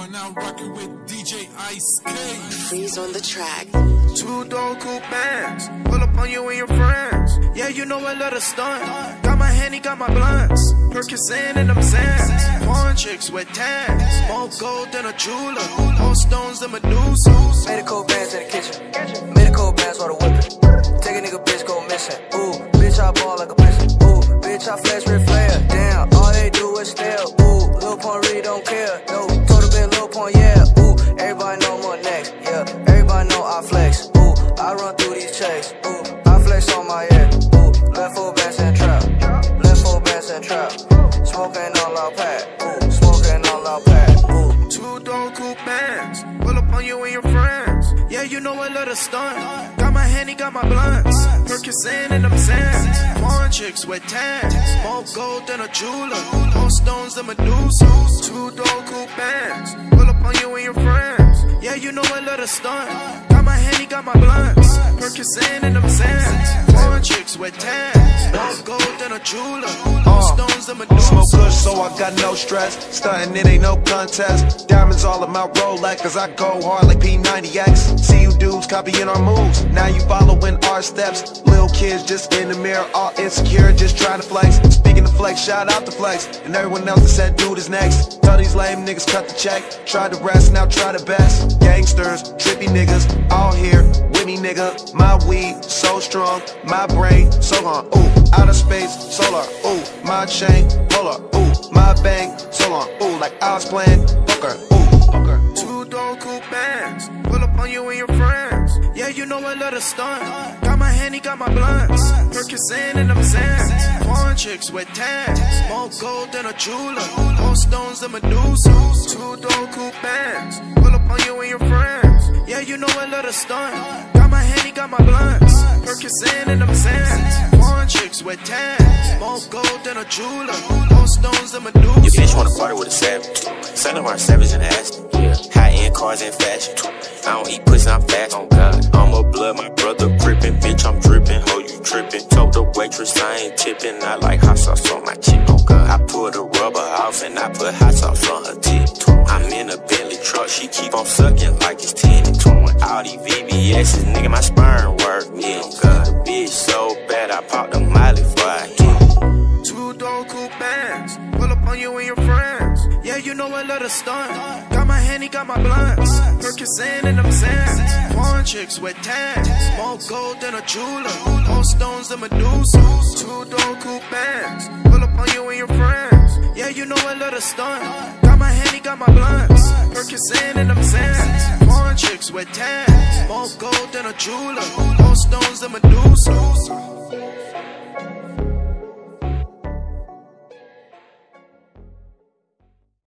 are now rocking with DJ Ice K. Freeze on the track. Two-door coupe bands, pull up on you and your friends. Yeah, you know I love to stunt. Got my Henny, got my blunts. Percocet and them Zans. Foreign chicks with tans. More gold than a jeweler. More stones than Medusa. Made a cold bands in the kitchen. Made a cold bands while the whipping. Take a nigga bitch go missing. Ooh, bitch I ball like a piston. Ooh, bitch I flash with flare. Damn, all they do is stare. Ooh, Lil Pump really don't care. No, total been Lil Pump, yeah. Ooh, everybody know more next. Yeah, everybody know I flex. Ooh, I run through these checks. Ooh, I flex on my head. Ooh, left full bands and trap. Left full bands and trap. Smoking all our pack. Ooh, smoking all our pack. Ooh. Two-door coupe bands, pull up on you and your friends. Yeah, you know I love to stunt. Got my Henny, got my blunts. Percocet and them Zans. Foreign chicks with tans. More gold than a jeweler. More stones than Medusa. Two-door coupe bands, pull up on you and your friends. Yeah, you know I love to stunt. Got my Henny, got my blunts. Percocet and them Zans. Foreign chicks with tans. More gold than a jeweler. More stones than Medusa. Smoke good, so I got no stress. Stuntin', it ain't no contest. Diamonds all in my Rolex, cause I go hard like P90X. See you dudes copying our moves. Now you following our steps. Little kids just in the mirror, all insecure, just trying to flex. Speaking of flex, shout out to Flex. And everyone else that said dude is next. Tell these lame niggas cut the check. Try the rest, now try the best. Gangsters, trippy niggas, all here with me, nigga. My weed, so strong. My brain, so long. Ooh, outer space, solar. Ooh, my chain, polar. Ooh, my bang, so long. Ooh, like I was playing poker. Ooh, poker. Two-door coupe bands, pull up on you and your friends. Yeah, you know I love to stunt. Got my Henny, got my blunts. Percocet and them Zans. Foreign chicks with tans. More gold than a jeweler. More stones than Medusa. Two-door coupe bands, pull up on you and your friends. Yeah, you know I love to stunt. Got my Henny, got my blunts. Percocet and them Zans. Foreign chicks with tans. More gold than a jeweler. More stones than Medusa. Your bitch wanna party with a savage. Son of our savage and ass. Yeah. High-end cars and fashion. I don't eat pussy, I'm fat. On God. I'm a blood, my brother gripping. Bitch, I'm dripping. Ho, you tripping. Told the waitress I ain't tipping. I like hot sauce on my chip. On God. I pull the rubber off and I put hot sauce on her tip. I'm in a Bentley truck. She keep on sucking like it's 10 and 20. All these VVS's, nigga, my sperm work. Yeah, God. The bitch so bad, I popped the Miley before I hit. Two-door coupe bands, pull up on you and your friends. Yeah, you know I love to stunt. Got my Henny, got my blunts. Percocet and them Zans. Foreign chicks with tans. More gold than a jeweler. More stones than Medusa. Two-door coupe bands, pull up on you and your friends. Yeah, you know I love to stunt. Got my Henny, got my blunts. Percocet and them Zans. Foreign chicks with tans. More gold than a jeweler. More stones than Medusa.